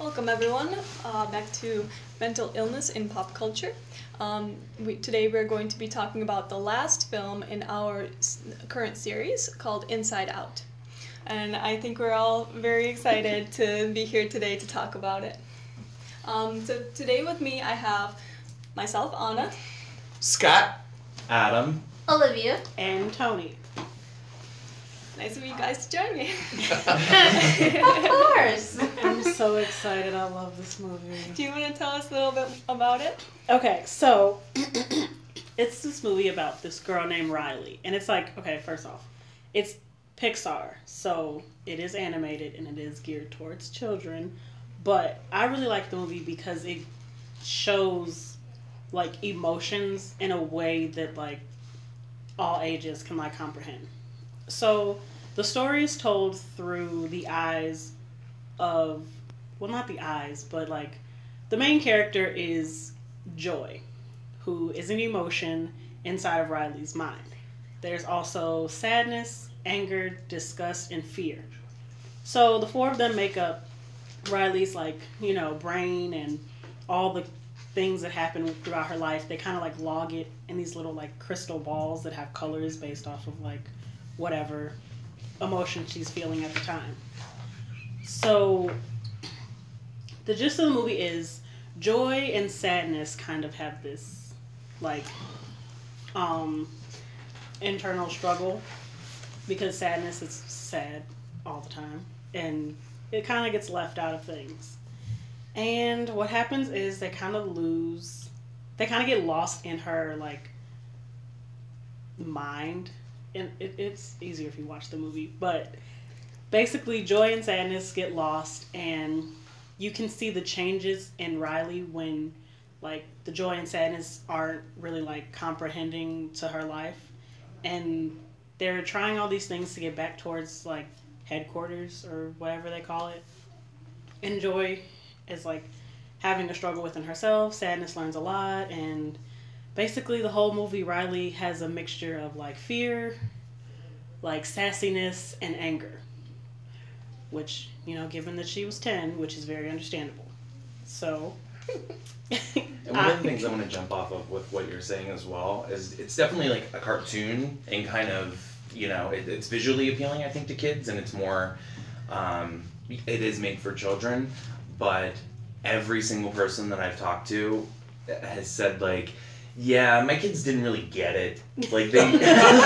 Welcome everyone back to mental illness in pop culture. Today we're going to be talking about the last film in our current series called Inside Out. And I think we're all very excited to be here today to talk about it. So today with me I have myself, Anna. Scott. Adam. Olivia. And Tony. Nice of you guys to join me. Of course. I'm so excited. I love this movie. Do you want to tell us a little bit about it? Okay, so it's this movie about this girl named Riley. And it's like, okay, first off, it's Pixar. So it is animated and it is geared towards children. But I really like the movie because it shows like emotions in a way that like all ages can like comprehend. So the story is told through the eyes of, well, not the eyes, but like the main character is Joy, who is an emotion inside of Riley's mind. There's also sadness, anger, disgust, and fear. So the four of them make up Riley's like, brain and all the things that happen throughout her life. They kind of like log it in these little like crystal balls that have colors based off of like whatever emotion she's feeling at the time. So the gist of the movie is joy and sadness kind of have this like internal struggle, because sadness is sad all the time and it kind of gets left out of things. And what happens is they kind of get lost in her like mind. And it's easier if you watch the movie, but basically joy and sadness get lost, and you can see the changes in Riley when like the joy and sadness aren't really like comprehending to her life, and they're trying all these things to get back towards like headquarters or whatever they call it. And joy is like having a struggle within herself, sadness learns a lot, and basically the whole movie Riley has a mixture of like fear, like sassiness, and anger, which, given that she was 10, which is very understandable. So And one of the things I want to jump off of with what you're saying as well is it's definitely like a cartoon and kind of, it's visually appealing, I think, to kids, and it's more, it is made for children, but every single person that I've talked to has said like, yeah, my kids didn't really get it. Like they, and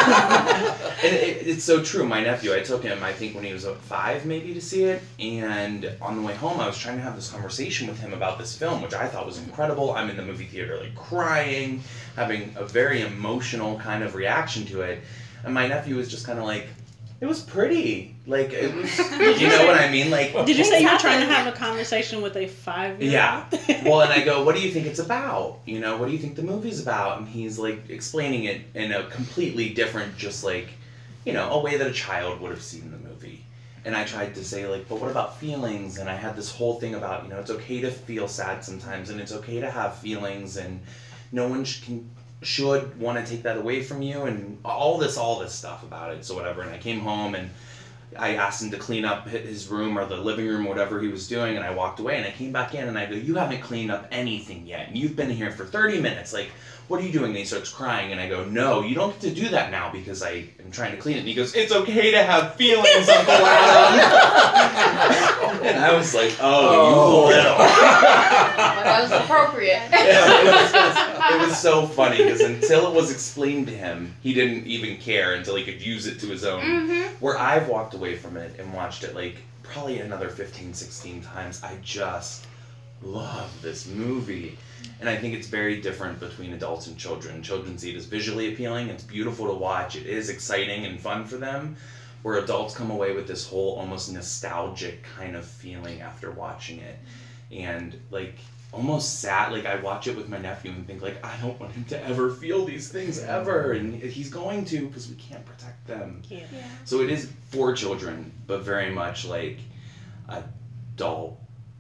it's so true. My nephew, I took him, I think when he was 5 maybe to see it, and on the way home I was trying to have this conversation with him about this film, which I thought was incredible. I'm in the movie theater like crying, having a very emotional kind of reaction to it, and my nephew was just kind of like, it was pretty. Like, it was, you know what I mean? Like, did you say you were trying to have a conversation with a 5-year-old? Yeah. Well, and I go, what do you think it's about? What do you think the movie's about? And he's like explaining it in a completely different, just like, a way that a child would have seen the movie. And I tried to say like, but what about feelings? And I had this whole thing about, it's okay to feel sad sometimes, and it's okay to have feelings, and no one should want to take that away from you, and all this stuff about it. So whatever. And I came home and I asked him to clean up his room or the living room, whatever he was doing, and I walked away, and I came back in and I go, you haven't cleaned up anything yet, and you've been here for 30 minutes, like, what are you doing? And he starts crying, and I go, no, you don't get to do that now because I am trying to clean it. And he goes, it's okay to have feelings, Uncle Adam. And I was like, oh, you little. Well, that was appropriate. Yeah, it was so funny because until it was explained to him, he didn't even care until he could use it to his own. Mm-hmm. Where I've walked away from it and watched it like probably another 15, 16 times. I just love this movie. And I think it's very different between adults and children. Children see it as visually appealing. It's beautiful to watch. It is exciting and fun for them. Where adults come away with this whole almost nostalgic kind of feeling after watching it. And like almost sad. Like I watch it with my nephew and think like, I don't want him to ever feel these things ever. And he's going to, because we can't protect them. Yeah. So it is for children, but very much like adult,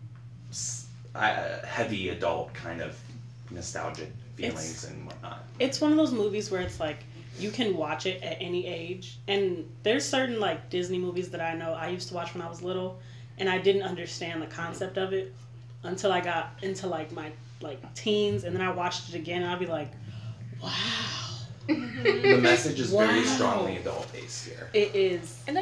heavy adult kind of nostalgic feelings and whatnot. It's one of those movies where it's like you can watch it at any age, and there's certain like Disney movies that I know I used to watch when I was little, and I didn't understand the concept of it until I got into like my teens, and then I watched it again, and I'd be like, wow. The message is very strongly adult based here. It is. And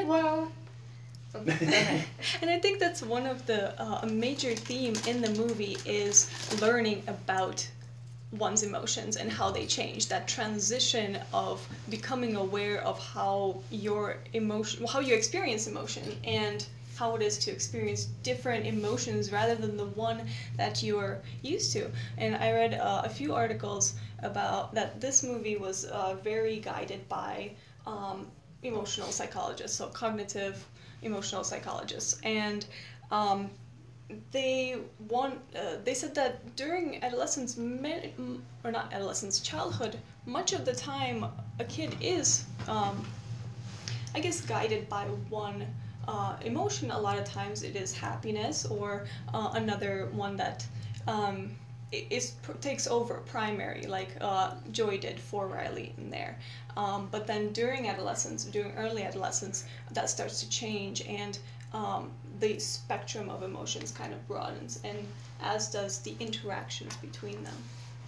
and I think that's one of the a major theme in the movie is learning about one's emotions and how they change. That transition of becoming aware of how you experience emotion and how it is to experience different emotions rather than the one that you're used to. And I read a few articles about that this movie was very guided by emotional psychologists, so cognitive emotional psychologists, and they said that during childhood, much of the time a kid is I guess guided by one emotion. A lot of times it is happiness or another one that takes over primary, like Joy did for Riley in there. But then during early adolescence, that starts to change, and the spectrum of emotions kind of broadens, and as does the interactions between them.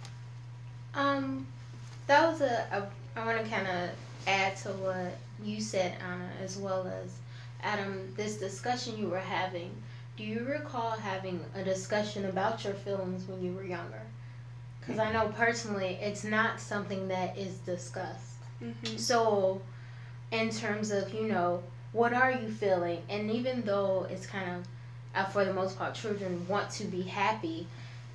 That was I want to kind of add to what you said, Anna, as well as Adam, this discussion you were having. Do you recall having a discussion about your feelings when you were younger? Because I know personally it's not something that is discussed. Mm-hmm. So in terms of, what are you feeling? And even though it's kind of, for the most part, children want to be happy,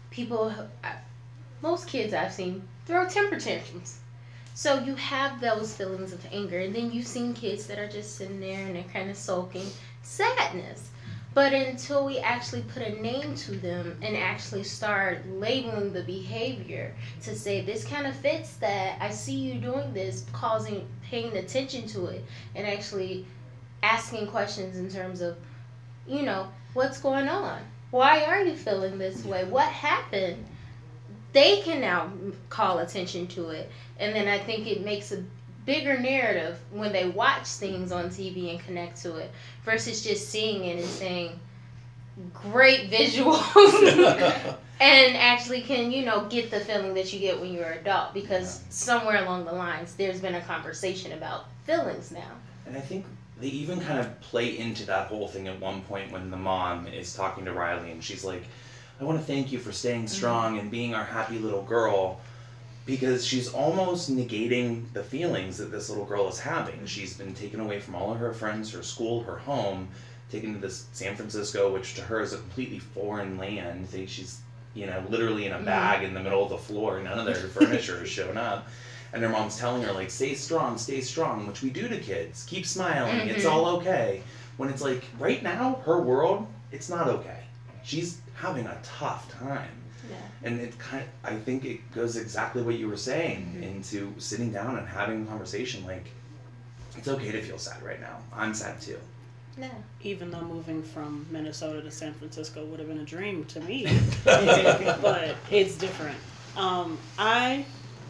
most kids I've seen throw temper tantrums. So you have those feelings of anger, and then you've seen kids that are just sitting there and they're kind of sulking sadness. But until we actually put a name to them and actually start labeling the behavior to say, this kind of fits that, I see you doing this, paying attention to it, and actually asking questions in terms of, what's going on? Why are you feeling this way? What happened? They can now call attention to it. And then I think it makes a bigger narrative when they watch things on TV and connect to it versus just seeing it and saying great visuals and actually can get the feeling that you get when you're an adult, because somewhere along the lines there's been a conversation about feelings now. And I think they even kind of play into that whole thing at one point when the mom is talking to Riley and she's like, I want to thank you for staying strong and being our happy little girl, because she's almost negating the feelings that this little girl is having. She's been taken away from all of her friends, her school, her home, taken to this San Francisco, which to her is a completely foreign land. She's, literally in a bag in the middle of the floor. None of their furniture has shown up. And her mom's telling her, like, stay strong, which we do to kids. Keep smiling, it's all okay. When it's like, right now, her world, it's not okay. She's having a tough time. Yeah. And I think it goes exactly what you were saying, into sitting down and having a conversation like, it's okay to feel sad right now. I'm sad too. No. Even though moving from Minnesota to San Francisco would have been a dream to me. But it's different. I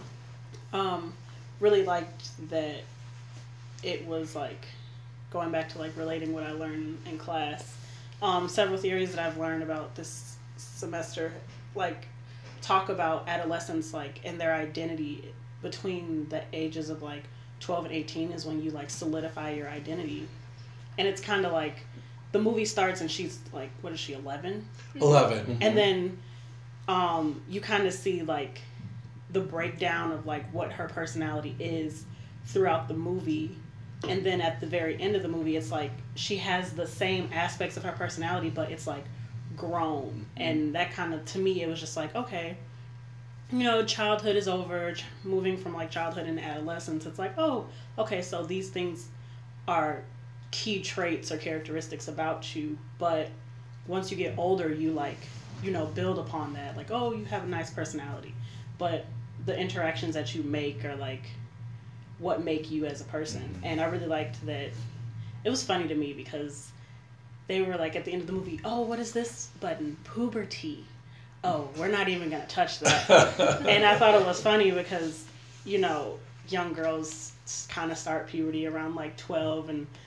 really liked that it was like, going back to like relating what I learned in class, several theories that I've learned about this semester, like, talk about adolescents, like, and their identity between the ages of like 12 and 18 is when you like solidify your identity. And it's kind of like the movie starts and she's like, what is she, 11? 11. Mm-hmm. And then you kind of see like the breakdown of like what her personality is throughout the movie. And then at the very end of the movie, it's like she has the same aspects of her personality, but it's like grown. And that kind of, to me, it was just like, okay, childhood is over, moving from like childhood into adolescence. It's like, oh, okay, so these things are key traits or characteristics about you, but once you get older, you like, build upon that. Like, oh, you have a nice personality, but the interactions that you make are like what make you as a person. And I really liked that. It was funny to me because they were like at the end of the movie, oh, what is this button? Puberty. Oh, we're not even gonna touch that. And I thought it was funny because young girls kind of start puberty around like 12, and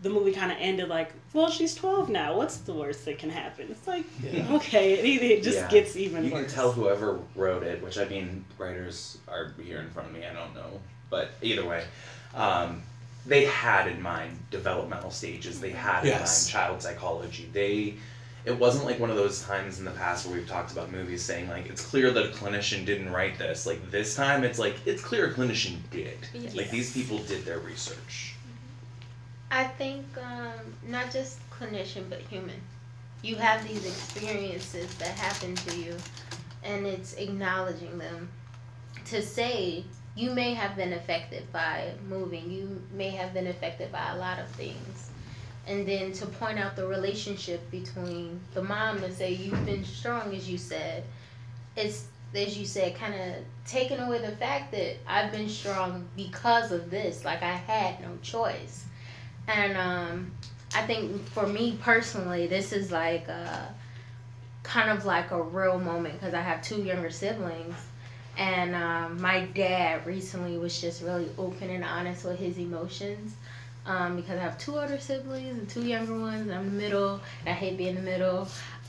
the movie kind of ended like, well, she's 12 now. What's the worst that can happen? It's like, Yeah. okay, it just gets even You worse. can tell whoever wrote it, which I mean, writers are here in front of me. I don't know, but either way, they had in mind developmental stages. They had in mind child psychology. It wasn't like one of those times in the past where we've talked about movies saying like it's clear that a clinician didn't write this. Like this time, it's like it's clear a clinician did. Yes. Like these people did their research. I think not just clinician, but human. You have these experiences that happen to you, and it's acknowledging them. To say you may have been affected by moving, you may have been affected by a lot of things. And then to point out the relationship between the mom and say, you've been strong, as you said. It's, as you said, kind of taking away the fact that I've been strong because of this. Like, I had no choice. And I think for me personally, this is like kind of like a real moment because I have 2 younger siblings. And my dad recently was just really open and honest with his emotions. Because I have 2 older siblings and 2 younger ones, and I'm the middle, and I hate being the middle.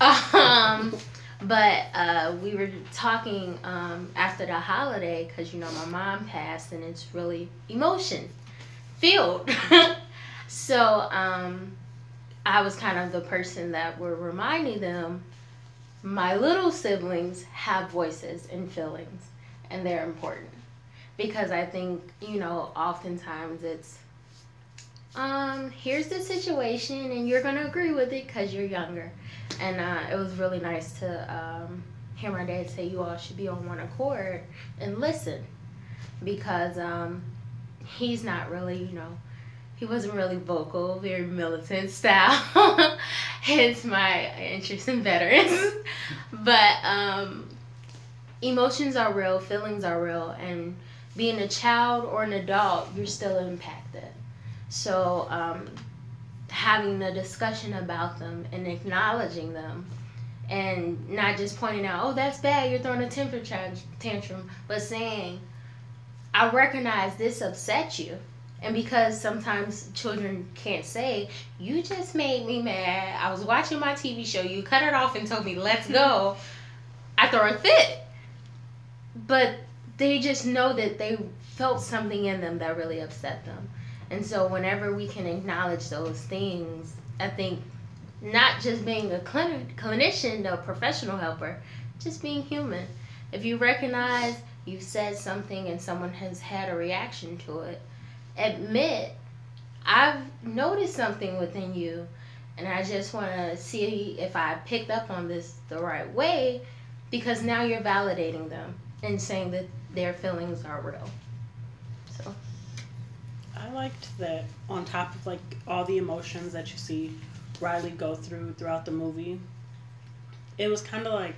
But we were talking after the holiday, because, you know, my mom passed, and it's really emotion-filled. So I was kind of the person that were reminding them, my little siblings have voices and feelings, and they're important. Because I think, you know, oftentimes it's, here's the situation and you're going to agree with it because you're younger. And it was really nice to hear my dad say you all should be on one accord and listen. Because he's not really, you know, he wasn't really vocal, very militant style. Hence my interest in veterans. But emotions are real, feelings are real, and being a child or an adult, you're still impacted. So having a discussion about them and acknowledging them and not just pointing out, oh, that's bad, you're throwing a temper tantrum, but saying, I recognize this upset you. And because sometimes children can't say, you just made me mad, I was watching my TV show, you cut it off and told me, let's go, I throw a fit. But they just know that they felt something in them that really upset them. And so whenever we can acknowledge those things, I think not just being a clinician, a professional helper, just being human. If you recognize you've said something and someone has had a reaction to it, admit, I've noticed something within you, and I just want to see if I picked up on this the right way, because now you're validating them and saying that their feelings are real. So I liked that on top of like all the emotions that you see Riley go throughout the movie, it was kind of like,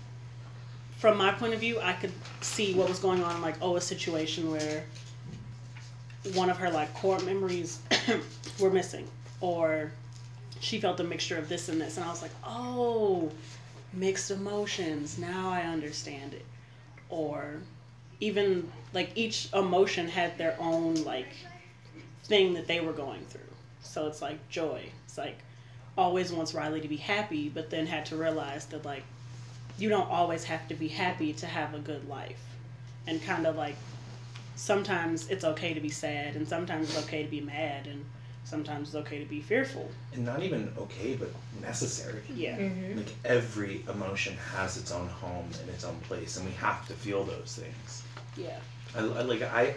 from my point of view, I could see what was going on, like, a situation where one of her like core memories were missing, or she felt a mixture of this and this, and I was like, oh, mixed emotions, now I understand it. Or even like each emotion had their own like thing that they were going through. So it's like joy, it's like always wants Riley to be happy, but then had to realize that like you don't always have to be happy to have a good life, and kind of like sometimes it's okay to be sad, and sometimes it's okay to be mad, and sometimes it's okay to be fearful. And not even okay, but necessary. Yeah. mm-hmm. Like every emotion has its own home and its own place, and we have to feel those things. Yeah. I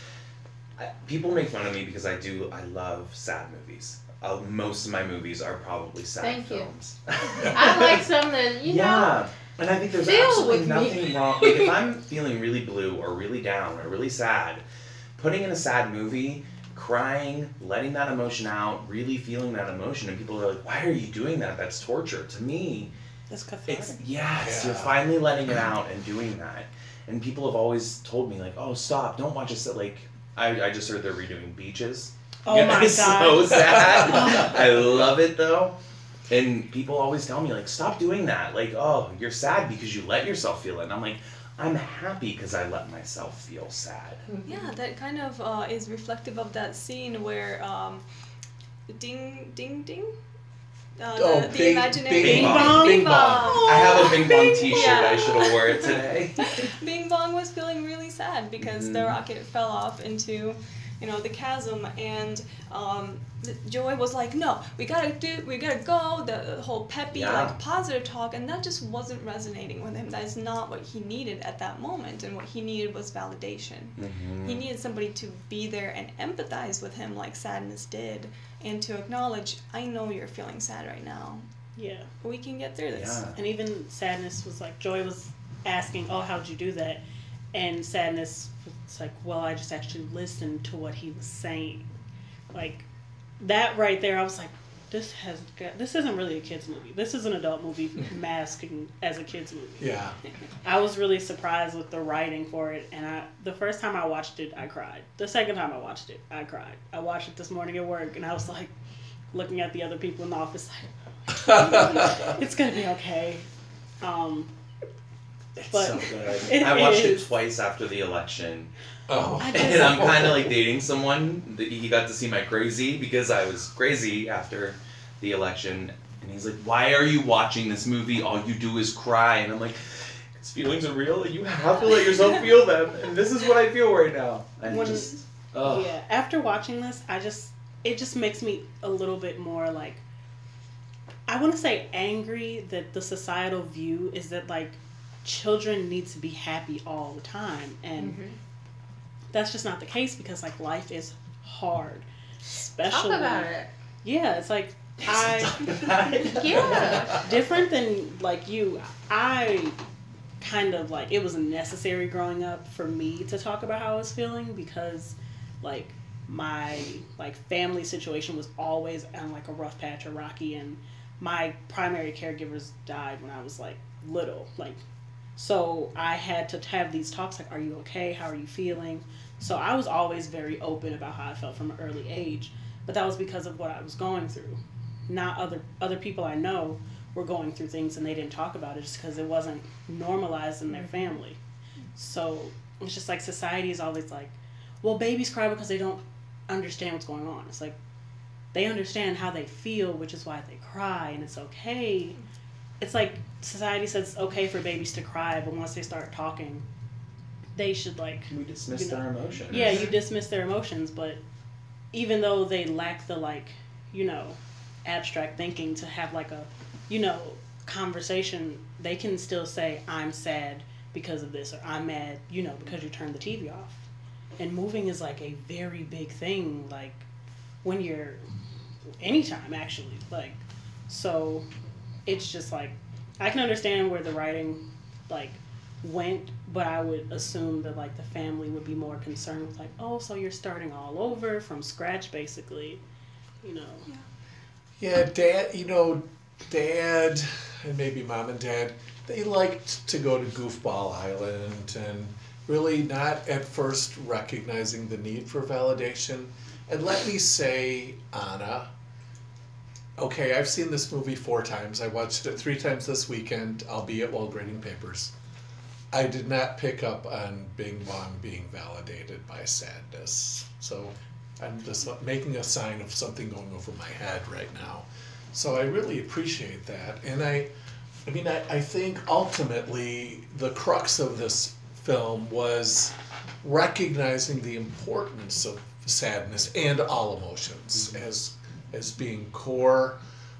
people make fun of me because I love sad movies. Most of my movies are probably sad Thank you. films. I like some that, you know. Yeah. And I think there's Feel absolutely with me. nothing wrong. Like if I'm feeling really blue or really down or really sad, putting in a sad movie, crying, letting that emotion out, really feeling that emotion, and people are like, why are you doing that? That's torture. To me, That's cathartic. it's, yes, Yeah. you're finally letting it out and doing that. And people have always told me, like, oh, stop, don't watch it. Like, I just heard they're redoing Beaches. Oh my It's God. so sad. I love it, though. And people always tell me, like, stop doing that. Like, oh, you're sad because you let yourself feel it. And I'm like, I'm happy because I let myself feel sad. Yeah, that kind of is reflective of that scene where Ding Ding Ding. The Bing- imaginary Bing Bong. Bing Bong. I have a Bing Bong Bing- T-shirt. yeah. I should have wore it today. Bing Bong was feeling really sad because the Mhm. rocket fell off into, the chasm, and Joy was like, "No, we gotta go." The whole peppy, Yeah. like positive talk, and that just wasn't resonating with him. That's not what he needed at that moment, and what he needed was validation. Mhm. He needed somebody to be there and empathize with him, like Sadness did, and to acknowledge, "I know you're feeling sad right now. Yeah. We can get through this." Yeah. And even Sadness was like, Joy was asking, "Oh, how'd you do that?" And Sadness was like, "Well, I just actually listened to what he was saying." Like, that right there, I was like, this isn't really a kid's movie. This is an adult movie masking as a kid's movie. Yeah. I was really surprised with the writing for it, and the first time I watched it, I cried. The second time I watched it, I cried. I watched it this morning at work, and I was like, looking at the other people in the office, like, it's gonna be okay. It's But so good. it I watched is. it twice after the election. Oh. I just- And I'm kind of like dating someone that he got to see my crazy because I was crazy after the election. And he's like, "Why are you watching this movie? All you do is cry." And I'm like, "His feelings are real. And you have to let yourself feel them. And this is what I feel right now." And When- just, oh. Yeah, after watching this, it just makes me a little bit more like, I want to say angry that the societal view is that like children need to be happy all the time, and that's just not the case because like life is hard, especially Talk about it. yeah, it's like Yeah. different than like you. I kind of like it was necessary growing up for me to talk about how I was feeling because like my like family situation was always on like a rough patch or rocky, and my primary caregivers died when I was like little, like so I had to have these talks like, are you okay, how are you feeling? So I was always very open about how I felt from an early age, but that was because of what I was going through. Not other people I know were going through things and they didn't talk about it just because it wasn't normalized in their family. So it's just like society is always like, well, babies cry because they don't understand what's going on. It's like they understand how they feel, which is why they cry, and it's okay. It's like society says it's okay for babies to cry, but once they start talking, they should like We dismiss you know, their emotions. yeah, you dismiss their emotions, but even though they lack the like, abstract thinking to have like a, conversation, they can still say, I'm sad because of this, or I'm mad, because you turned the TV off. And moving is like a very big thing, like when you're, anytime actually, like, so it's just like, I can understand where the writing like went, but I would assume that like the family would be more concerned with like, oh, so you're starting all over from scratch basically, Yeah, Dad, and maybe Mom and Dad, they liked to go to Goofball Island and really not at first recognizing the need for validation. And let me say, Anna, okay, I've seen this movie 4 times. I watched it 3 times this weekend, albeit while grading papers. I did not pick up on Bing Bong being validated by sadness. So I'm just making a sign of something going over my head right now. So I really appreciate that. And I think ultimately the crux of this film was recognizing the importance of sadness and all emotions as being core.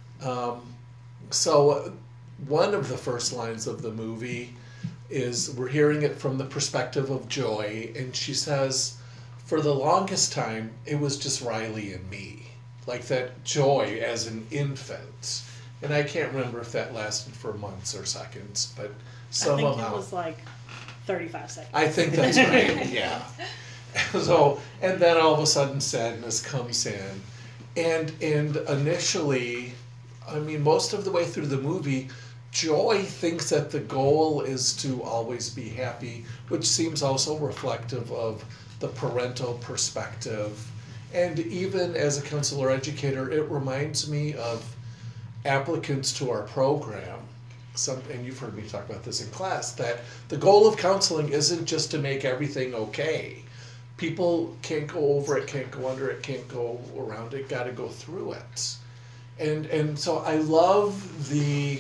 So one of the first lines of the movie is we're hearing it from the perspective of Joy, and she says, for the longest time, it was just Riley and me. Like that joy as an infant. And I can't remember if that lasted for months or seconds, but somehow. I think it was like 35 seconds. I think that's right, yeah. So, and then all of a sudden sadness comes in. And initially, most of the way through the movie, Joy thinks that the goal is to always be happy, which seems also reflective of the parental perspective. And even as a counselor educator, it reminds me of applicants to our program. And you've heard me talk about this in class, that the goal of counseling isn't just to make everything okay, People can't go over it, can't go under it, can't go around it, got to go through it. And so I love the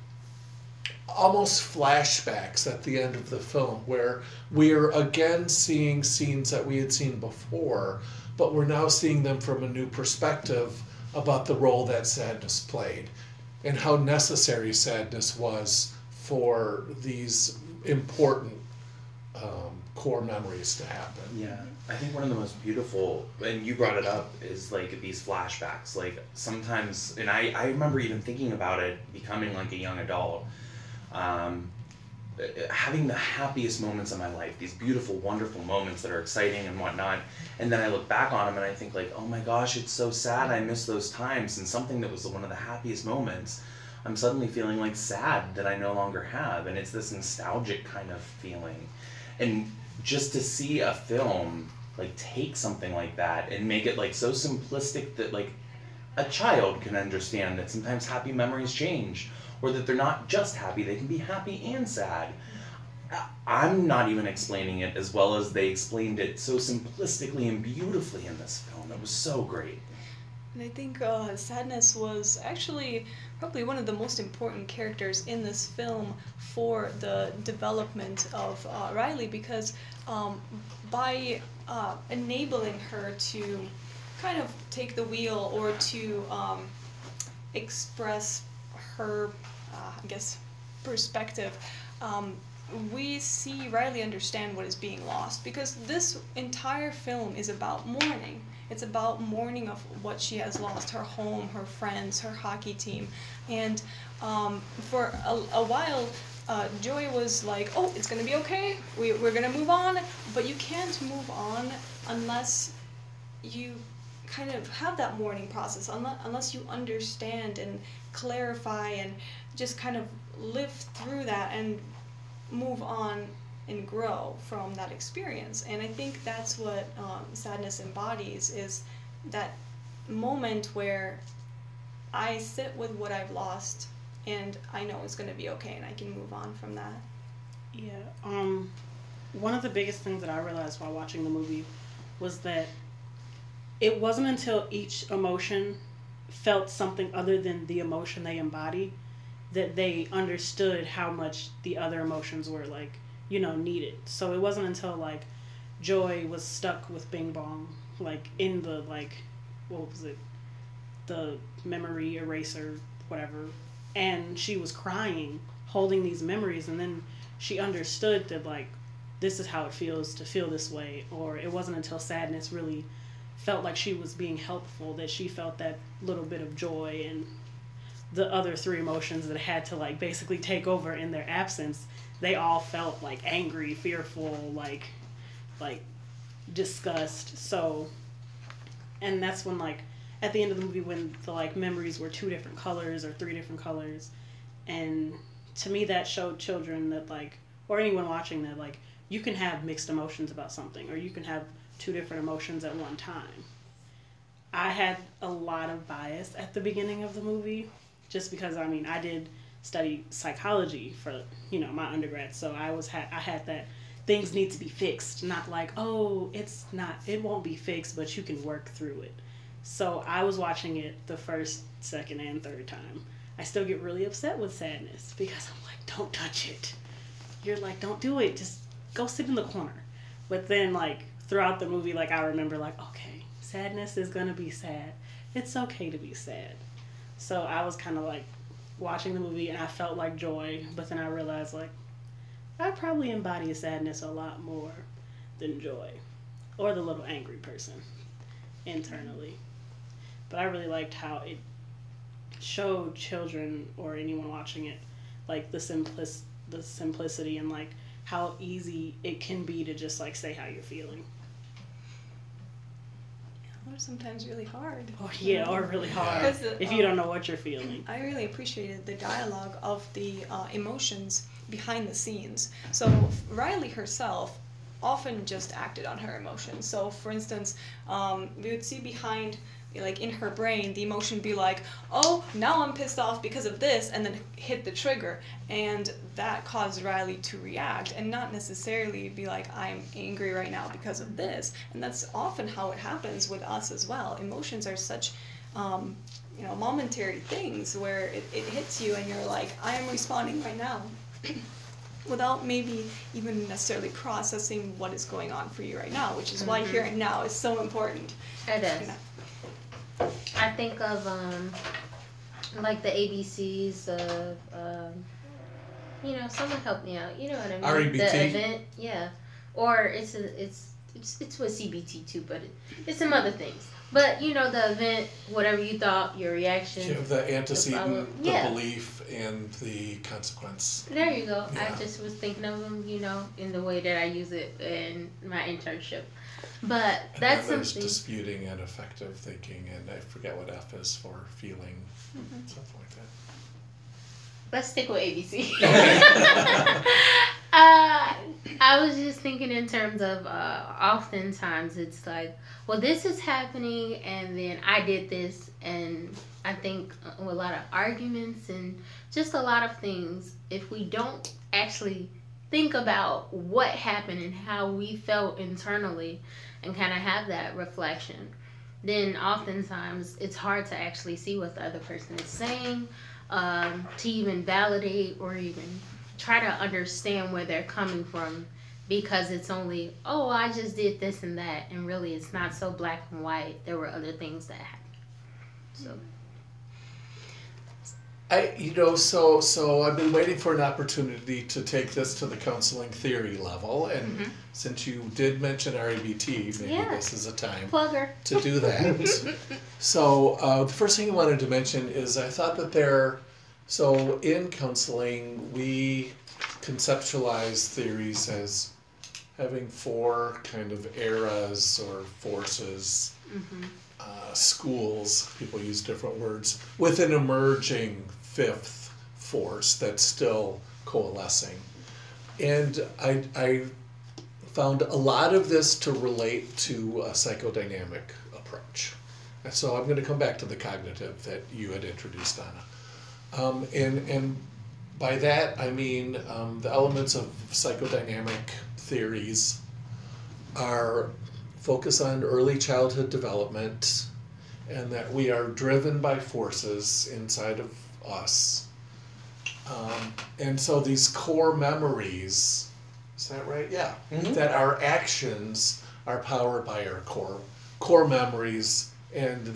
almost flashbacks at the end of the film where we're again seeing scenes that we had seen before, but we're now seeing them from a new perspective about the role that sadness played and how necessary sadness was for these important core memories to happen. Yeah, I think one of the most beautiful, and you brought it up, is like these flashbacks. Like sometimes, and I remember even thinking about it becoming like a young adult, having the happiest moments of my life, these beautiful, wonderful moments that are exciting and whatnot, and then I look back on them and I think like, oh my gosh, it's so sad I miss those times, and something that was one of the happiest moments, I'm suddenly feeling like sad that I no longer have, and it's this nostalgic kind of feeling. And just to see a film like take something like that and make it like so simplistic that like a child can understand that sometimes happy memories change, or that they're not just happy, they can be happy and sad. I'm not even explaining it as well as they explained it so simplistically and beautifully in this film. It was so great. And I think Sadness was actually probably one of the most important characters in this film for the development of Riley, because by enabling her to kind of take the wheel or to express her, I guess, perspective, we see Riley understand what is being lost, because this entire film is about mourning. It's about mourning of what she has lost, her home, her friends, her hockey team. And for a while, Joy was like, oh, it's going to be okay, we're going to move on. But you can't move on unless you kind of have that mourning process, unless you understand and clarify and just kind of live through that and move on and grow from that experience. And I think that's what Sadness embodies, is that moment where I sit with what I've lost and I know it's going to be okay and I can move on from that. Yeah. One of the biggest things that I realized while watching the movie was that it wasn't until each emotion felt something other than the emotion they embody that they understood how much the other emotions were, like, you know, needed. So it wasn't until like Joy was stuck with Bing Bong, like in the, like, what was it, the memory eraser, whatever, and she was crying holding these memories, and then she understood that, like, this is how it feels to feel this way. Or it wasn't until Sadness really felt like she was being helpful that she felt that little bit of joy, and the other three emotions that had to, like, basically take over in their absence, they all felt like angry, fearful, like disgust. So, and that's when, like, at the end of the movie, when the, like, memories were 2 different colors or 3 different colors, and to me that showed children that, like, or anyone watching that, like, you can have mixed emotions about something, or you can have 2 different emotions at one time. I had a lot of bias at the beginning of the movie, just because, I mean, I did study psychology for, you know, my undergrad, so I had that things need to be fixed, not like, oh, it won't be fixed, but you can work through it. So I was watching it the first, second, and third time. I still get really upset with Sadness because I'm like, don't touch it. You're like, don't do it, just go sit in the corner. But then, like, throughout the movie, like, I remember, like, okay, Sadness is gonna be sad. It's okay to be sad. So I was kind of like watching the movie and I felt like Joy, but then I realized, like, I probably embody Sadness a lot more than Joy, or the little angry person internally. But I really liked how it showed children or anyone watching it, like, the simplicity and, like, how easy it can be to just, like, say how you're feeling. Or sometimes really hard. Oh yeah, or really hard if you don't know what you're feeling. I really appreciated the dialogue of the emotions behind the scenes. So Riley herself often just acted on her emotions. So for instance, we would see behind, like in her brain, the emotion be like, oh, now I'm pissed off because of this, and then hit the trigger. And that caused Riley to react and not necessarily be like, I'm angry right now because of this. And that's often how it happens with us as well. Emotions are such, momentary things where it hits you and you're like, I am responding right now. Without maybe even necessarily processing what is going on for you right now, which is why here and now is so important. It is. I think of like the ABCs of someone help me out. You know what I mean? REBT. The event, yeah. Or it's with CBT too, but it's some other things. But the event, whatever you thought, your reaction. You have the antecedent, the yeah. belief, and the consequence. There you go. Yeah. I just was thinking of them, in the way that I use it in my internship. But And that's then there's something. disputing and effective thinking, and I forget what F is for, feeling, something like that. Let's stick with ABC. I was just thinking in terms of oftentimes it's like, well, this is happening, and then I did this, and I think a lot of arguments and just a lot of things, if we don't actually think about what happened and how we felt internally and kind of have that reflection, then oftentimes it's hard to actually see what the other person is saying, to even validate or even try to understand where they're coming from, because it's only, oh, I just did this and that, and really it's not so black and white. There were other things that happened. So I've been waiting for an opportunity to take this to the counseling theory level, and since you did mention REBT, maybe this is a time Plugger. to do that. So the first thing I wanted to mention is I thought that so in counseling we conceptualize theories as having four kind of eras or forces, schools, people use different words, with an emerging fifth force that's still coalescing. And I found a lot of this to relate to a psychodynamic approach. And so I'm going to come back to the cognitive that you had introduced, Anna. And by that I mean the elements of psychodynamic theories are focus on early childhood development, and that we are driven by forces inside of us. And so these core memories, is that right? Yeah. That our actions are powered by our core memories, and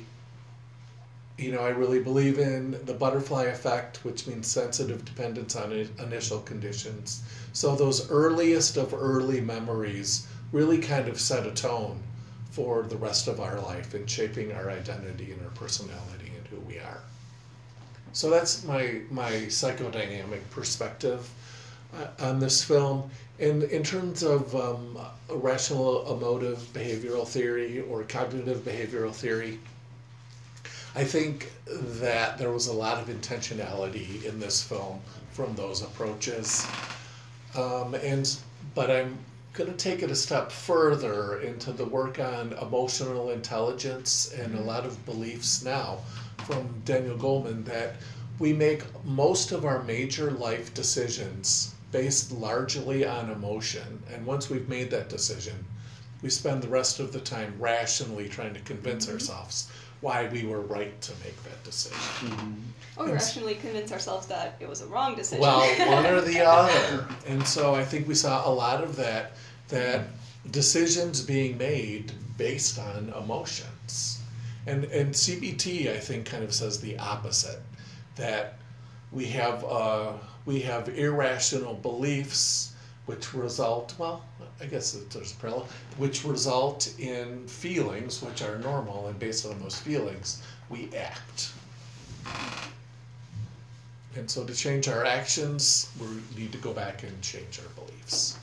I really believe in the butterfly effect, which means sensitive dependence on initial conditions. So those earliest of early memories really kind of set a tone for the rest of our life in shaping our identity and our personality and who we are. So that's my psychodynamic perspective on this film. And in terms of rational emotive behavioral theory or cognitive behavioral theory, I think that there was a lot of intentionality in this film from those approaches. But I'm going to take it a step further into the work on emotional intelligence and a lot of beliefs now from Daniel Goleman that we make most of our major life decisions based largely on emotion. And once we've made that decision, we spend the rest of the time rationally trying to convince ourselves why we were right to make that decision. Or rationally convince ourselves that it was a wrong decision. Well, one or the other. And so I think we saw a lot of that decisions being made based on emotions. And CBT, I think, kind of says the opposite, that we have irrational beliefs which result, well, I guess there's a parallel, which result in feelings which are normal, and based on those feelings, we act. And so to change our actions, we need to go back and change our beliefs.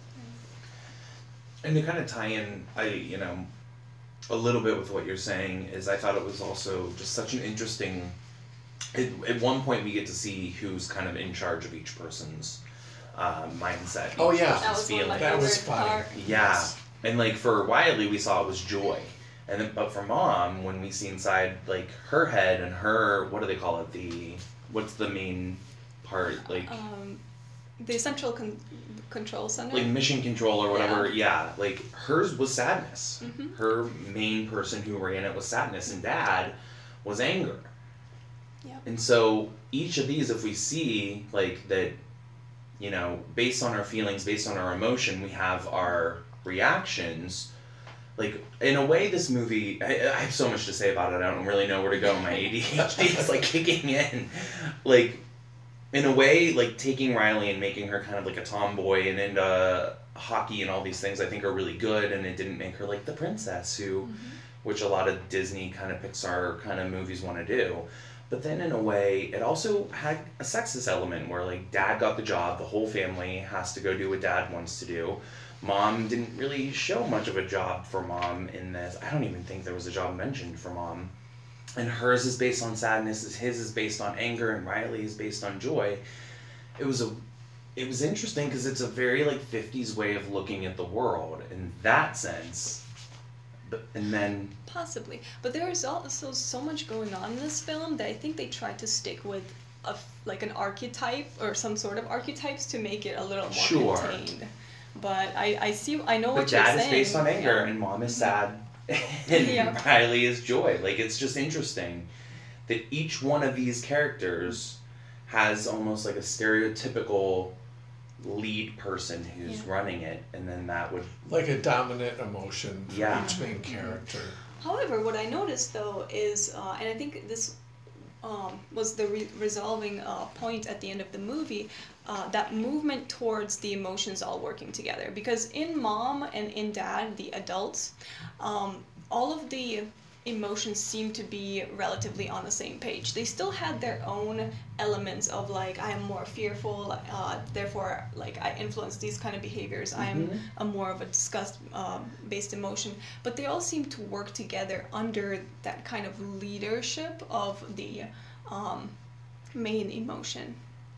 And to kind of tie in, a little bit with what you're saying is I thought it was also just such an interesting, at one point we get to see who's kind of in charge of each person's mindset. Oh, yeah. That was one of my That was favorite fun. part. Yeah. And for Wiley we saw it was joy. And then, but for Mom, when we see inside like her head and her, what do they call it? What's the main part? Like The central control center. like mission control or whatever. Yeah. Yeah, like hers was sadness. Mhm. Her main person who ran it was sadness, and Dad was anger. Yeah. And so each of these, if we see like that, you know, based on our feelings, based on our emotion, we have our reactions. Like, in a way, this movie, I have so much to say about it, I don't really know where to go. My ADHD is, like, kicking in. Like, in a way, like, taking Riley and making her kind of like a tomboy and into hockey and all these things, I think are really good, and it didn't make her, like, the princess who, which a lot of Disney kind of Pixar kind of movies want to do. But then, in a way, it also had a sexist element where, like, Dad got the job, the whole family has to go do what Dad wants to do. Mom didn't really show much of a job for Mom in this. I don't even think there was a job mentioned for Mom. And hers is based on sadness, his is based on anger, and Riley is based on joy. It was interesting because it's a very like 50s way of looking at the world in that sense. And then Possibly, but there is also so much going on in this film that I think they tried to stick with like an archetype or some sort of archetypes to make it a little more Sure. contained. But I know but what you're Dad saying. is based on anger, Yeah. and Mom is sad, and Yeah. Riley is joy. Like, it's just interesting that each one of these characters has almost like a stereotypical lead person who's Yeah. running it, and then that would Like a dominant emotion for Yeah. each main character. However, what I noticed though is, and I think this was the resolving point at the end of the movie, that movement towards the emotions all working together. Because in Mom and in Dad, the adults, all of the emotions seem to be relatively on the same page. They still had their own elements of like, I am more fearful, therefore like I influence these kind of behaviors. I am a more of a disgust based emotion. But they all seem to work together under that kind of leadership of the main emotion.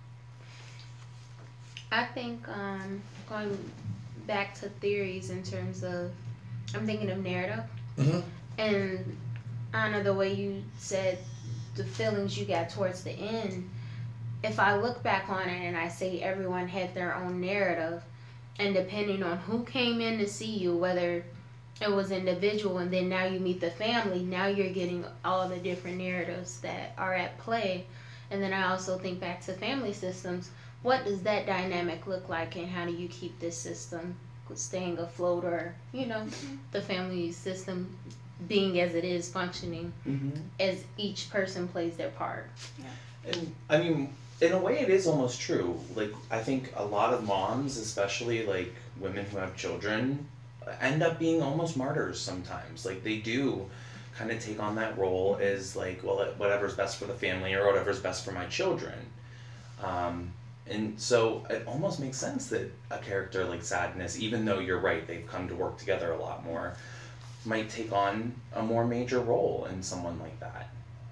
I think going back to theories in terms of, I'm thinking of narrative. Mhm. And Anna, the way you said the feelings you got towards the end, if I look back on it and I say everyone had their own narrative, and depending on who came in to see you, whether it was individual and then now you meet the family, now you're getting all the different narratives that are at play. And then I also think back to family systems. What does that dynamic look like, and how do you keep this system staying afloat, or, you know, the family system being as it is functioning as each person plays their part. And I mean, in a way, it is almost true. Like, I think a lot of moms, especially like women who have children, end up being almost martyrs sometimes. Like, they do kind of take on that role as like, well, whatever's best for the family or whatever's best for my children. And so it almost makes sense that a character like Sadness, even though you're right, they've come to work together a lot more, might take on a more major role in someone like that.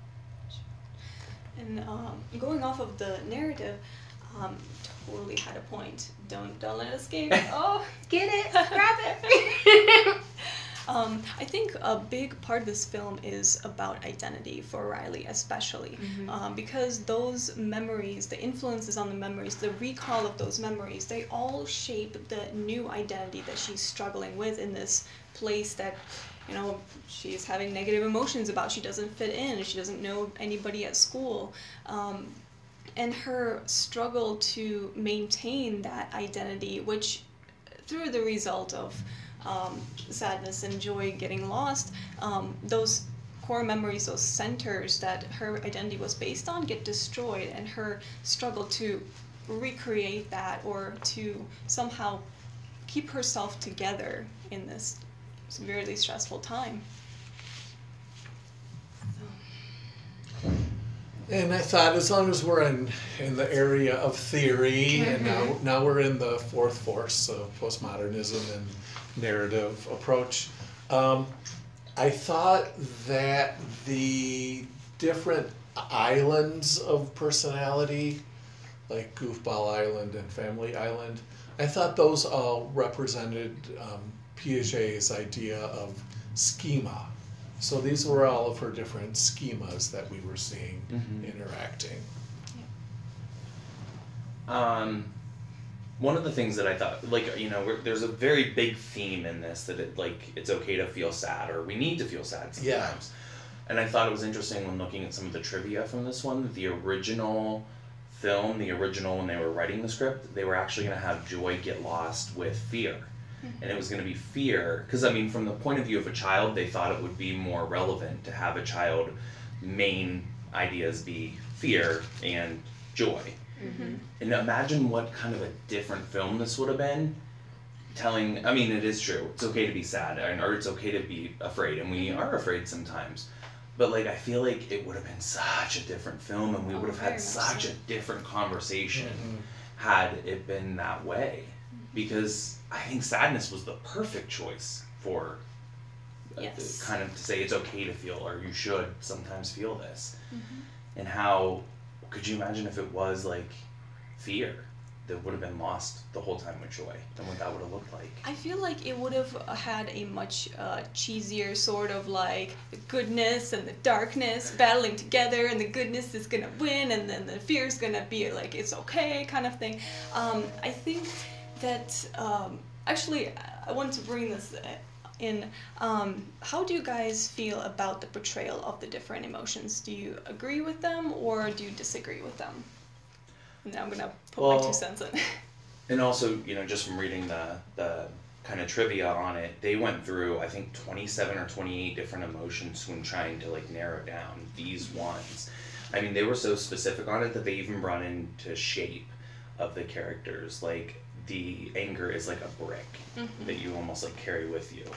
And going off of the narrative, totally had a point. Don't let it escape. Oh, Get it? Grab it. I think a big part of this film is about identity for Riley, especially because those memories, the influences on the memories, the recall of those memories, they all shape the new identity that she's struggling with in this place that, you know, she's having negative emotions about. She doesn't fit in. She doesn't know anybody at school. And her struggle to maintain that identity, which through the result of sadness and joy getting lost, those core memories, those centers that her identity was based on, get destroyed, and her struggle to recreate that or to somehow keep herself together in this severely stressful time. And I thought, as long as we're in the area of theory, and now we're in the fourth force of postmodernism and narrative approach, I thought that the different islands of personality, like Goofball Island and Family Island, I thought those all represented Piaget's idea of schema. So these were all of her different schemas that we were seeing Mhm. interacting. One of the things that I thought, like, you know, there's a very big theme in this that it's okay to feel sad, or we need to feel sad sometimes. Yeah. And I thought it was interesting when looking at some of the trivia from this one, that the original film, when they were writing the script, they were actually going to have Joy get lost with fear. And it was going to be fear, because I mean, from the point of view of a child, they thought it would be more relevant to have a child main ideas be fear and joy. And imagine what kind of a different film this would have been. Telling, I mean, it is true. It's okay to be sad, or it's okay to be afraid, and we are afraid sometimes. But like, I feel like it would have been such a different film, and we would have very had much such so. a different conversation had it been that way. Because I think sadness was the perfect choice for Yes. kind of to say it's okay to feel, or you should sometimes feel this. And how could you imagine if it was like fear that would have been lost the whole time with joy, and what that would have looked like? I feel like it would have had a much cheesier sort of like the goodness and the darkness battling together, and the goodness is gonna win, and then the fear is gonna be like it's okay kind of thing. I think that actually I wanted to bring this in. How do you guys feel about the portrayal of the different emotions? Do you agree with them or do you disagree with them? And now I'm gonna put my 2 cents in. And also, you know, just from reading the kind of trivia on it, they went through, I think, 27 or 28 different emotions when trying to like narrow down these ones. I mean, they were so specific on it that they even brought into shape of the characters. Like, the anger is like a brick that you almost like carry with you.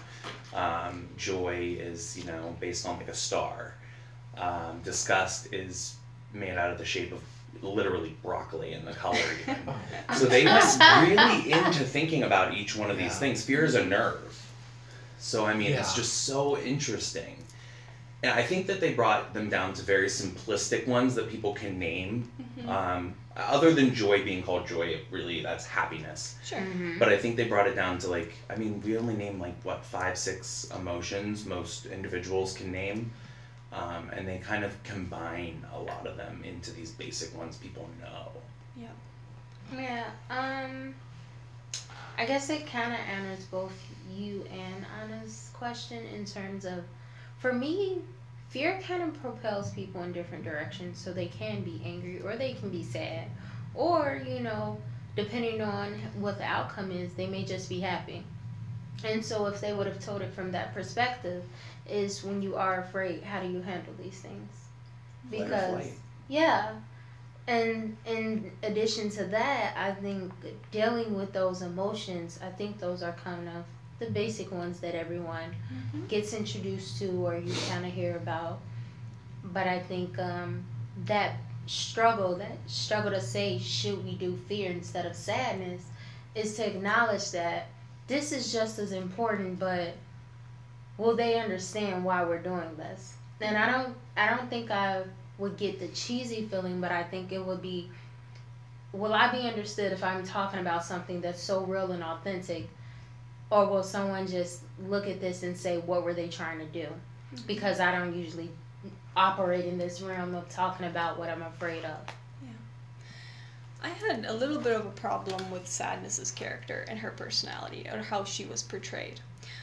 Joy is, you know, based on like a star. Disgust is made out of the shape of literally broccoli in the color even. So they went really into thinking about each one of these things. Fear is a nerve. So I mean, it's just so interesting. And I think that they brought them down to very simplistic ones that people can name. Other than joy being called joy, really that's happiness. Sure. But I think they brought it down to like, I mean, we only name like, what, 5, 6 emotions most individuals can name. And they kind of combine a lot of them into these basic ones people know. Yeah, I guess it kind of answers both you and Anna's question in terms of, for me, fear kind of propels people in different directions, so they can be angry or they can be sad, or, you know, depending on what the outcome is, they may just be happy. And so if they would have told it from that perspective, is when you are afraid, how do you handle these things? Because, yeah. And in addition to that, I think dealing with those emotions, I think those are kind of the basic ones that everyone gets introduced to or you kind of hear about. But I think that struggle to say, should we do fear instead of sadness, is to acknowledge that this is just as important, but will they understand why we're doing this? And I don't think I would get the cheesy feeling, but I think it would be, will I be understood if I'm talking about something that's so real and authentic, or will someone just look at this and say, what were they trying to do? Because I don't usually operate in this realm of talking about what I'm afraid of. I had a little bit of a problem with Sadness's character and her personality, or how she was portrayed.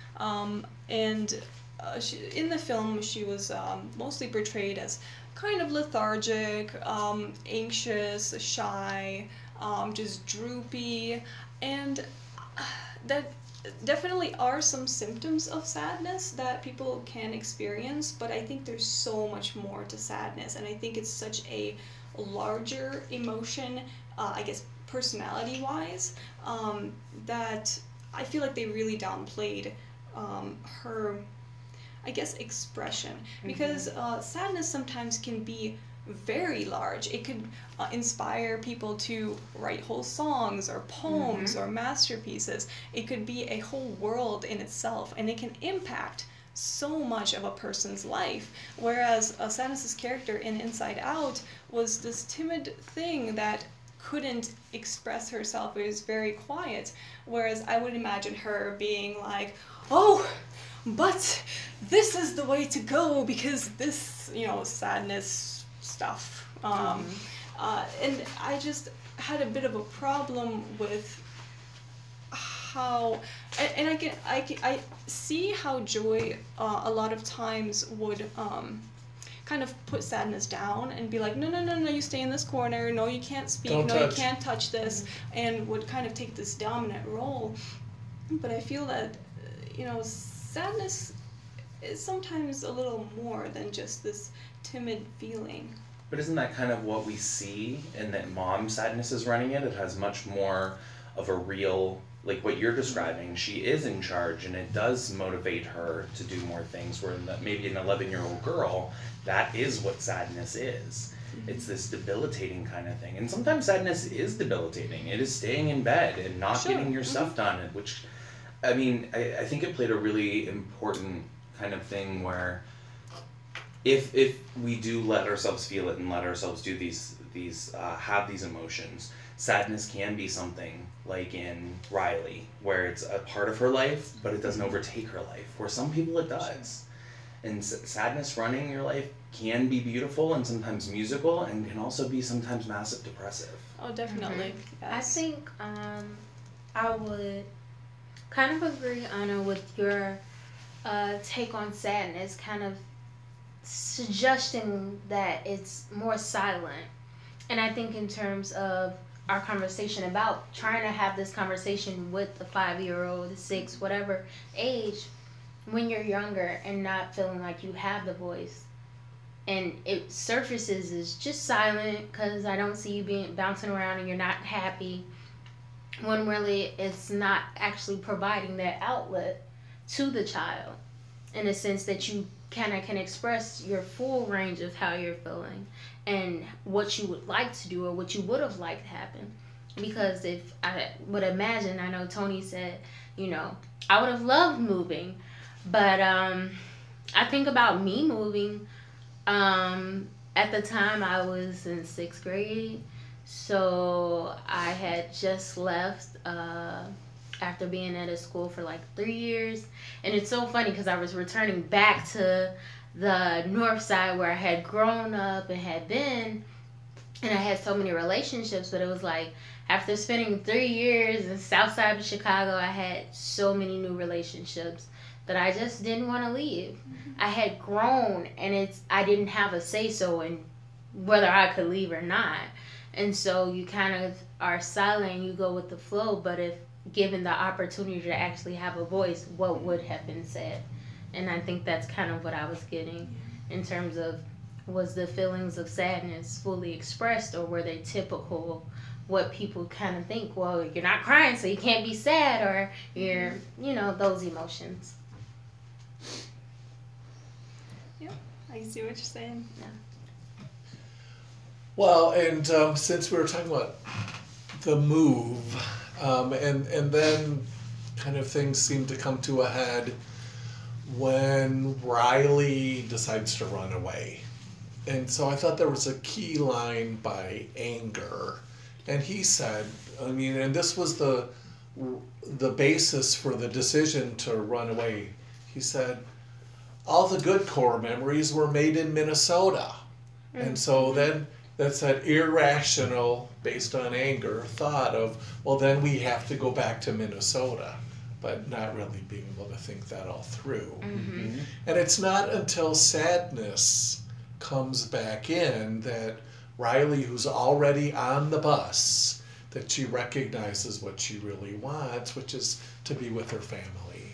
In the film, she was mostly portrayed as kind of lethargic, anxious, shy, just droopy, and that definitely are some symptoms of sadness that people can experience, but I think there's so much more to sadness, and I think it's such a larger emotion, I guess personality-wise, that I feel like they really downplayed her, I guess, expression, because sadness sometimes can be very large. It could inspire people to write whole songs or poems or masterpieces. It could be a whole world in itself, and it can impact so much of a person's life, whereas Sadness's character in Inside Out was this timid thing that couldn't express herself. It was very quiet, whereas I would imagine her being like, oh, but this is the way to go because this, sadness stuff. And I just had a bit of a problem with how, and I see how Joy a lot of times would kind of put sadness down and be like, no, you stay in this corner, no, you can't speak, Don't no, touch. you can't touch this, and would kind of take this dominant role. But I feel that, sadness is sometimes a little more than just this timid feeling. But isn't that kind of what we see in that mom sadness is running it? It has much more of a real, like what you're describing, she is in charge and it does motivate her to do more things, where maybe an 11-year-old girl, that is what sadness is. It's this debilitating kind of thing. And sometimes sadness is debilitating. It is staying in bed and not getting your stuff done, which, I mean, I think it played a really important kind of thing where if we do let ourselves feel it and let ourselves do these have these emotions, sadness can be something like in Riley, where it's a part of her life, but it doesn't overtake her life. For some people it does. And sadness running your life can be beautiful and sometimes musical, and can also be sometimes massive depressive. Oh, definitely. Yes. I think I would kind of agree, Anna, with your take on sadness, kind of suggesting that it's more silent. And I think in terms of our conversation about trying to have this conversation with the 5-year-old, the 6, whatever age, when you're younger and not feeling like you have the voice, and it surfaces as just silent because I don't see you bouncing around and you're not happy, when really it's not actually providing that outlet to the child in a sense that you kind of can express your full range of how you're feeling and what you would like to do or what you would have liked to happen. Because if I would imagine, I know Tony said, I would have loved moving, but I think about me moving. At the time I was in 6th grade, so I had just left after being at a school for like 3 years. And it's so funny because I was returning back to the north side where I had grown up and had been, and I had so many relationships, but it was like after spending 3 years in south side of Chicago, I had so many new relationships that I just didn't want to leave. I had grown, and I didn't have a say-so in whether I could leave or not. And so you kind of are silent and you go with the flow, but if given the opportunity to actually have a voice, what would have been said? And I think that's kind of what I was getting in terms of, was the feelings of sadness fully expressed, or were they typical what people kind of think, well, you're not crying so you can't be sad, or you're, those emotions. Yeah, I see what you're saying. Yeah. Well, and since we were talking about the move, and then kind of things seem to come to a head when Riley decides to run away. And so I thought there was a key line by Anger. And he said, and this was the basis for the decision to run away. He said, all the good core memories were made in Minnesota. Mm-hmm. And so then that's that irrational, based on anger, thought of, well, then we have to go back to Minnesota, but not really being able to think that all through. Mm-hmm. And it's not until sadness comes back in that Riley, who's already on the bus, that she recognizes what she really wants, which is to be with her family.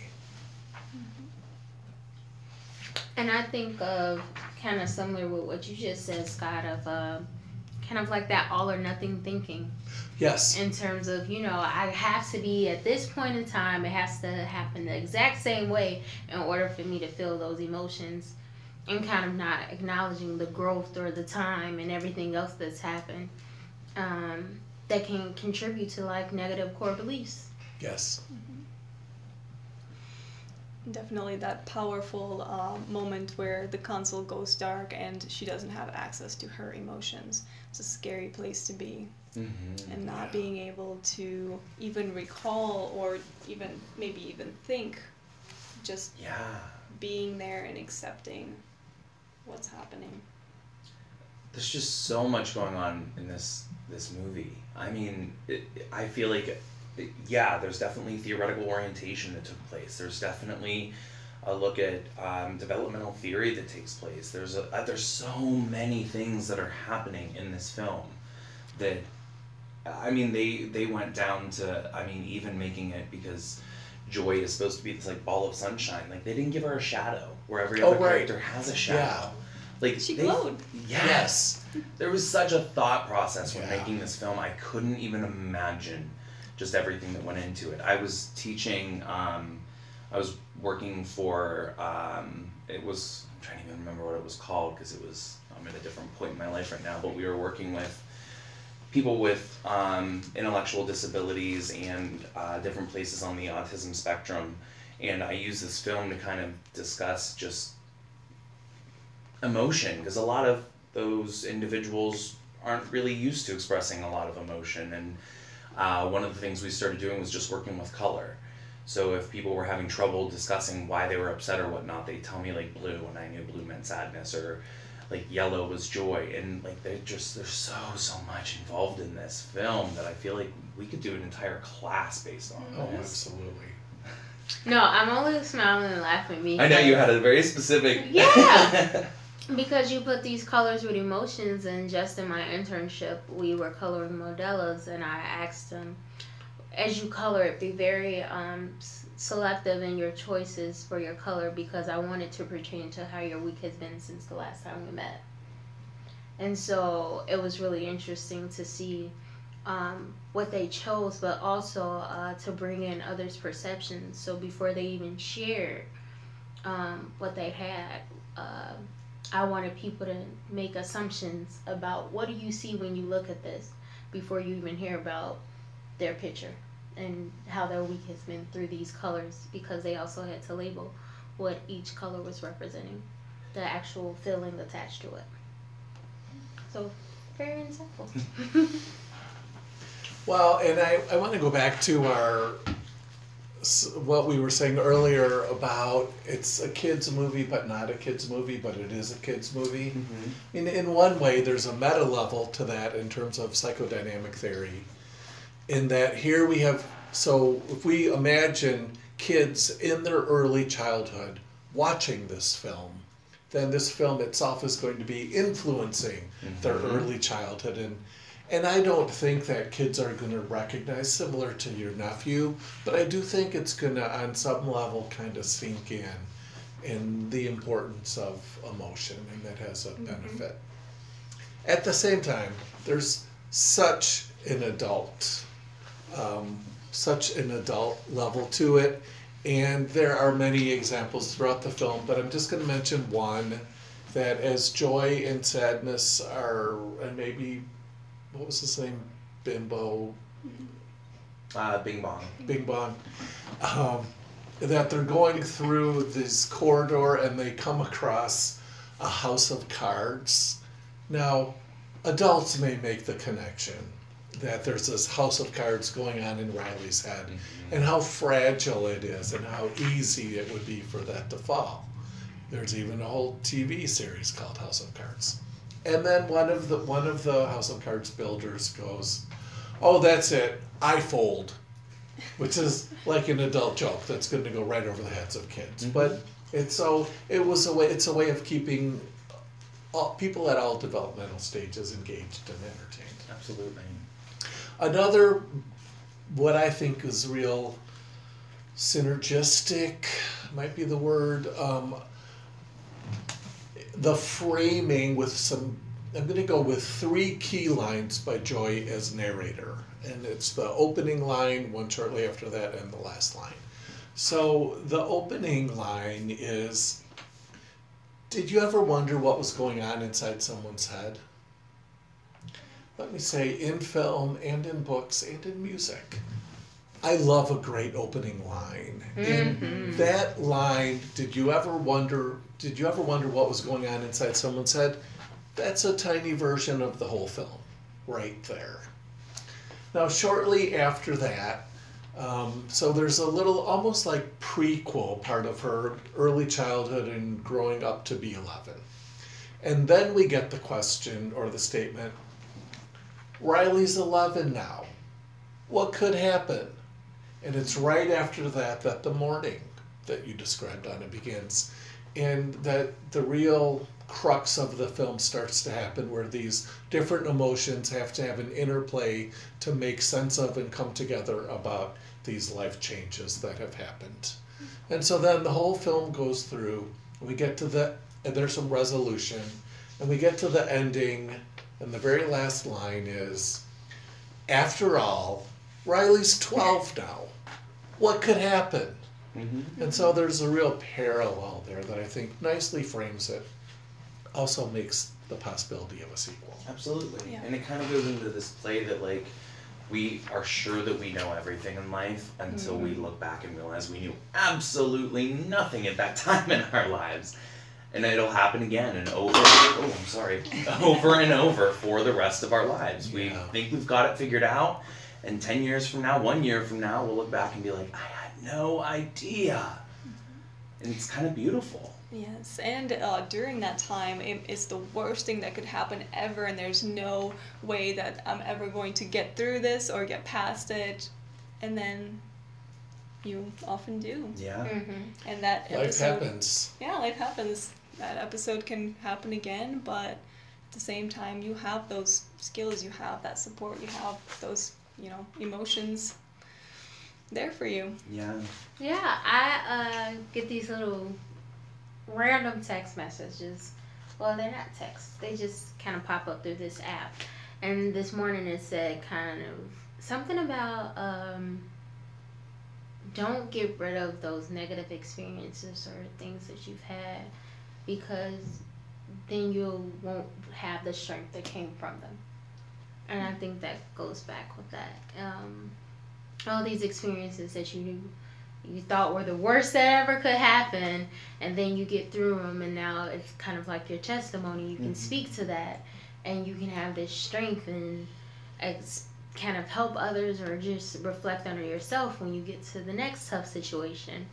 And I think of kind of similar with what you just said, Scott, of kind of like that all or nothing thinking. Yes. In terms of, I have to be at this point in time, it has to happen the exact same way in order for me to feel those emotions, and kind of not acknowledging the growth or the time and everything else that's happened that can contribute to like negative core beliefs. Yes. Definitely that powerful moment where the console goes dark and she doesn't have access to her emotions. It's a scary place to be. Mm-hmm. And not being able to even recall or even think just Yeah. being there and accepting what's happening. There's just so much going on in this movie. I mean, I feel like, yeah, there's definitely theoretical orientation that took place. There's definitely a look at developmental theory that takes place. There's so many things that are happening in this film that, I mean, they went down to, I mean, even making it, because Joy is supposed to be this like ball of sunshine. Like, they didn't give her a shadow where every other character has a shadow. Yeah. Like, She glowed. Yes. There was such a thought process when Yeah. making this film. I couldn't even imagine just everything that went into it. I was teaching, I was working for, I'm trying to even remember what it was called, because I'm at a different point in my life right now, but we were working with people with intellectual disabilities and different places on the autism spectrum, and I used this film to kind of discuss just emotion, because a lot of those individuals aren't really used to expressing a lot of emotion, and one of the things we started doing was just working with color. So if people were having trouble discussing why they were upset or whatnot, they'd tell me like blue, and I knew blue meant sadness, or like yellow was joy, and like there's so much involved in this film that I feel like we could do an entire class based on Oh, this. absolutely. No, I'm only smiling and laughing because I know you had a very specific Yeah. because you put these colors with emotions, and just in my internship we were coloring modelos, and I asked them, as you color it, be very selective in your choices for your color, because I want it to pertain to how your week has been since the last time we met. And so it was really interesting to see what they chose, but also to bring in others' perceptions. So before they even shared what they had, I wanted people to make assumptions about, what do you see when you look at this, before you even hear about their picture and how their week has been through these colors, because they also had to label what each color was representing, the actual feeling attached to it. So, very insightful. Well, and I want to go back to what we were saying earlier about it's a kid's movie, but not a kid's movie, but it is a kid's movie. Mm-hmm. In one way, there's a meta level to that in terms of psychodynamic theory. In that here we have, so if we imagine kids in their early childhood watching this film, then this film itself is going to be influencing their early childhood. And I don't think that kids are going to recognize, similar to your nephew, but I do think it's going to, on some level, kind of sink in the importance of emotion, and that has a benefit. At the same time, there's such an adult level to it, and there are many examples throughout the film, but I'm just going to mention one, that as joy and sadness are, and maybe, what was his name? Bing Bong. That they're going through this corridor and they come across a house of cards. Now, adults may make the connection that there's this house of cards going on in Riley's head, and how fragile it is and how easy it would be for that to fall. There's even a whole TV series called House of Cards. And then one of the House of Cards builders goes, "Oh, that's it, I fold," which is like an adult joke that's going to go right over the heads of kids. But it's a way of keeping people at all developmental stages engaged and entertained. Absolutely. Another, what I think is real synergistic, might be the word, the framing with some, I'm going to go with 3 key lines by Joy as narrator. And it's the opening line, one shortly after that, and the last line. So the opening line is, did you ever wonder what was going on inside someone's head? Let me say, in film and in books and in music, I love a great opening line. And that line, did you ever wonder what was going on inside someone's head? That's a tiny version of the whole film, right there. Now, shortly after that, So there's a little, almost like prequel part of her early childhood and growing up to be 11. And then we get the question or the statement, Riley's 11 now. What could happen? And it's right after that the morning that you described, Anna, begins. And that the real crux of the film starts to happen, where these different emotions have to have an interplay to make sense of and come together about these life changes that have happened. And so then the whole film goes through, we get to and there's some resolution, and we get to the ending, and the very last line is, after all, Riley's 12 now. What could happen? Mm-hmm. And so there's a real parallel there that I think nicely frames it. Also makes the possibility of a sequel. Absolutely. Yeah. And it kind of goes into this play that, like, we are sure that we know everything in life until we look back and realize we knew absolutely nothing at that time in our lives. And it'll happen again and over and over for the rest of our lives. We Yeah. think we've got it figured out, and 10 years from now, 1 year from now, we'll look back and be like, I had no idea. And it's kind of beautiful. Yes, and during that time, it's the worst thing that could happen ever, and there's no way that I'm ever going to get through this or get past it, and then you often do. Yeah. Mm-hmm. And that Life episode, happens. yeah, life happens. That episode can happen again, but at the same time, you have those skills, you have that support, you have those, emotions there for you. Yeah. Yeah, I get these little random text messages. Well, they're not texts. They just kind of pop up through this app. And this morning it said kind of something about don't get rid of those negative experiences or things that you've had, because then you won't have the strength that came from them. And I think that goes back with that. All these experiences that you thought were the worst that ever could happen, and then you get through them, and now it's kind of like your testimony. You can speak to that, and you can have this strength and kind of help others, or just reflect on yourself when you get to the next tough situation.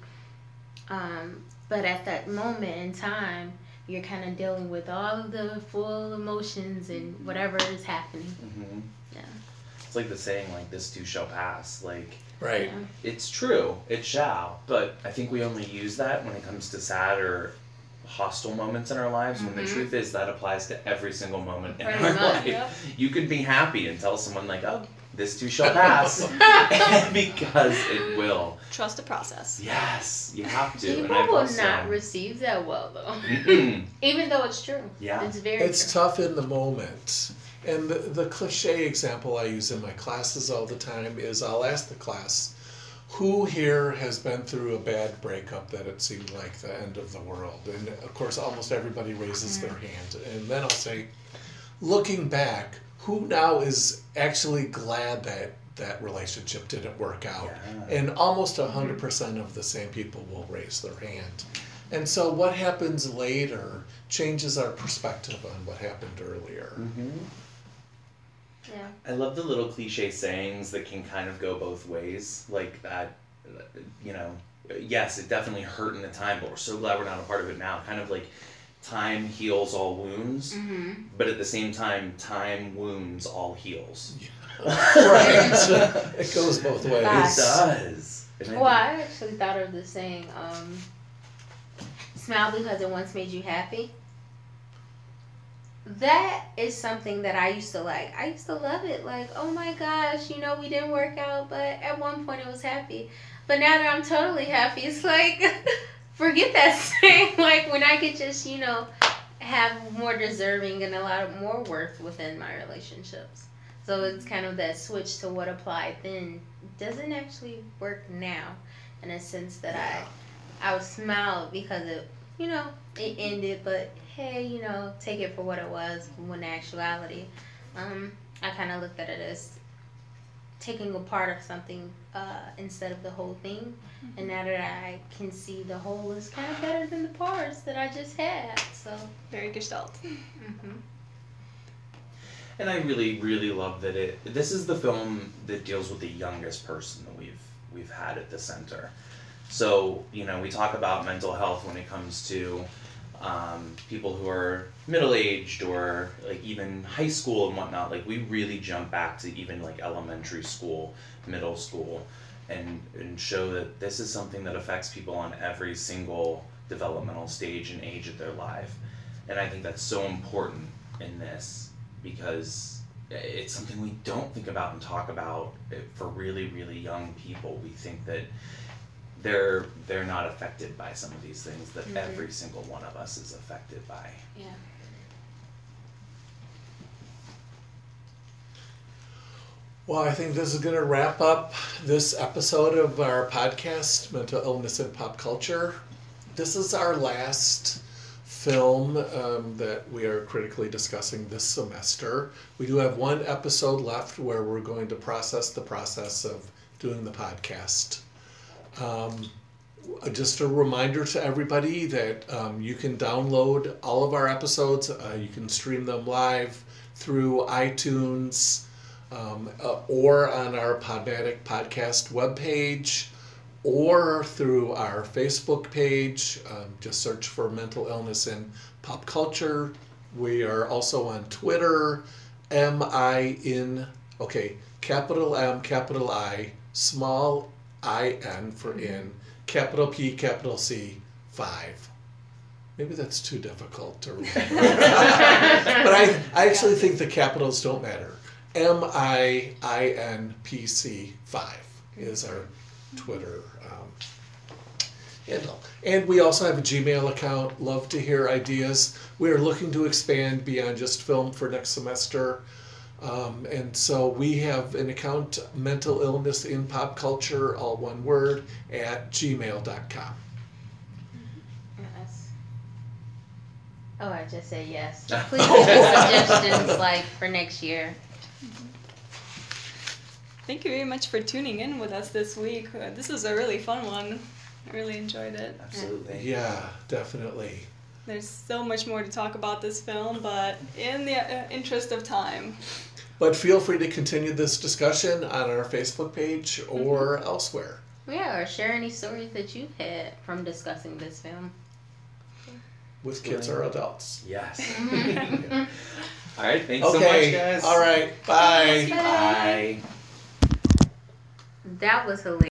But at that moment in time, you're kind of dealing with all of the full emotions and whatever is happening. Mm-hmm. Yeah. It's like the saying, like, this too shall pass. Like, Right. Yeah. it's true, it shall, but I think we only use that when it comes to sad or hostile moments in our lives, when the truth is that applies to every single moment in Pretty our much, life. yep. You could be happy and tell someone, like, oh, this too shall pass, because it will. Trust the process. Yes, you have to. People and I've will also, not receive that well, though. Mm-mm. Even though it's true. Yeah. It's very It's true. tough in the moment. And the cliche example I use in my classes all the time is, I'll ask the class, who here has been through a bad breakup that it seemed like the end of the world? And of course, almost everybody raises their hand. And then I'll say, looking back, who now is actually glad that that relationship didn't work out? Yeah. And almost 100% of the same people will raise their hand. And so what happens later changes our perspective on what happened earlier. Mm-hmm. Yeah. I love the little cliche sayings that can kind of go both ways, like that, yes, it definitely hurt in the time, but we're so glad we're not a part of it now. Kind of like, time heals all wounds, but at the same time, time wounds all heals. Right. It goes both ways. It does. And I Well, I actually thought of the saying, smile because it once made you happy. That is something that I used to like. I used to love it. Like, oh my gosh, we didn't work out, but at one point it was happy. But now that I'm totally happy, it's like, forget that saying. Like, when I could just, have more deserving and a lot more worth within my relationships. So it's kind of that switch to what applied then doesn't actually work now, in a sense that I would smile because it ended, but hey, take it for what it was. When in actuality, I kind of looked at it as taking a part of something instead of the whole thing. And now that I can see the whole is kind of better than the parts that I just had. So, Very gestalt. And I really, really love that this is the film that deals with the youngest person that we've we've had at the center. So, you know, we talk about mental health when it comes to people who are middle-aged or like even high school and whatnot. Like we really jump back to even like elementary school, middle school, and show that this is something that affects people on every single developmental stage and age of their life. And I think that's so important in this because it's something we don't think about and talk about for really, really young people. We think that they're not affected by some of these things that every single one of us is affected by. Yeah. Well, I think this is going to wrap up this episode of our podcast, Mental Illness in Pop Culture. This is our last film that we are critically discussing this semester. We do have one episode left where we're going to process the process of doing the podcast. Just a reminder to everybody that you can download all of our episodes. You can stream them live through iTunes or on our Podmatic podcast webpage or through our Facebook page. Just search for Mental Illness in Pop Culture. We are also on Twitter, capital M, capital I, small I-N for in, capital P, capital C, 5. Maybe that's too difficult to remember. But I actually think the capitals don't matter. MIINPC 5 is our Twitter handle. And we also have a Gmail account. Love to hear ideas. We are looking to expand beyond just film for next semester. And so we have an account, Mental Illness in Pop Culture, all one word, at gmail.com. Yes. Oh, I just said yes. Please give us suggestions like for next year. Thank you very much for tuning in with us this week. This was a really fun one. I really enjoyed it. Absolutely. Yeah, definitely. There's so much more to talk about this film, but in the interest of time. But feel free to continue this discussion on our Facebook page or elsewhere. Yeah, or share any stories that you've had from discussing this film. With kids or adults. Yes. All right, thanks so much, Okay, guys. all right, bye. Bye. That was hilarious.